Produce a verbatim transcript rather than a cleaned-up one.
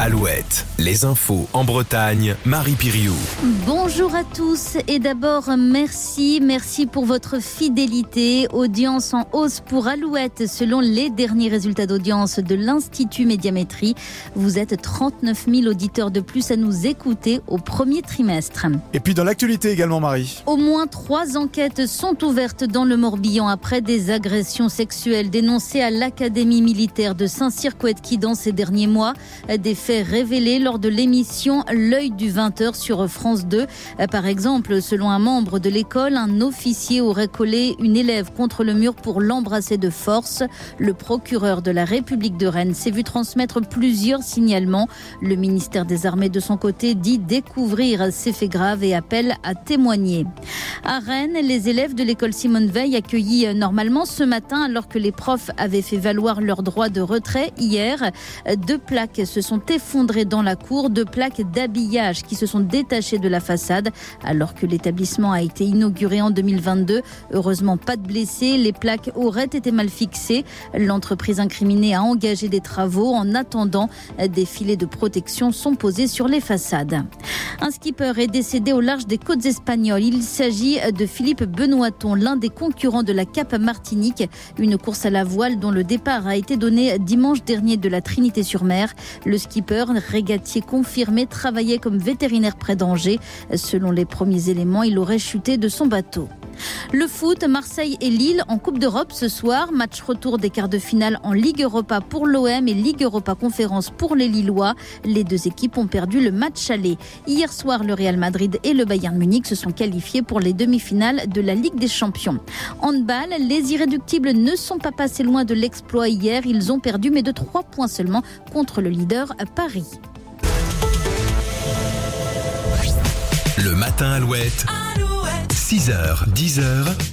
Alouette, les infos en Bretagne, Marie Piriou. Bonjour à tous et d'abord merci, merci pour votre fidélité. Audience en hausse pour Alouette selon les derniers résultats d'audience de l'Institut Médiamétrie. Vous êtes trente-neuf mille auditeurs de plus à nous écouter au premier trimestre. Et puis dans l'actualité également, Marie. Au moins trois enquêtes sont ouvertes dans le Morbihan après des agressions sexuelles dénoncées à l'Académie militaire de Saint-Cyr-Coëtquidan ces derniers mois. Des faits révélés lors de l'émission L'œil du vingt heures sur France deux. Par exemple, selon un membre de l'école, un officier aurait collé une élève contre le mur pour l'embrasser de force. Le procureur de la République de Rennes s'est vu transmettre plusieurs signalements. Le ministère des Armées, de son côté, dit découvrir ces faits graves et appelle à témoigner. À Rennes, les élèves de l'école Simone Veil accueillis normalement ce matin alors que les profs avaient fait valoir leur droit de retrait hier. Deux plaques se sont effondrées dans la cour, deux plaques d'habillage qui se sont détachées de la façade alors que l'établissement a été inauguré en deux mille vingt-deux. Heureusement, pas de blessés. Les plaques auraient été mal fixées. L'entreprise incriminée a engagé des travaux. En attendant, des filets de protection sont posés sur les façades. Un skipper est décédé au large des côtes espagnoles. Il s'agit de Philippe Benoîton, l'un des concurrents de la Cap Martinique, une course à la voile dont le départ a été donné dimanche dernier de la Trinité-sur-Mer. Le skipper, régatier confirmé, travaillait comme vétérinaire près d'Angers. Selon les premiers éléments, il aurait chuté de son bateau. Le foot, Marseille et Lille en Coupe d'Europe ce soir. Match retour des quarts de finale en Ligue Europa pour l'O M et Ligue Europa Conférence pour les Lillois. Les deux équipes ont perdu le match aller. Hier soir, le Real Madrid et le Bayern Munich se sont qualifiés pour les demi-finales de la Ligue des Champions. Handball, les irréductibles ne sont pas passés loin de l'exploit hier. Ils ont perdu, mais de trois points seulement contre le leader Paris. Le matin Alouette, Alouette. six heures, dix heures.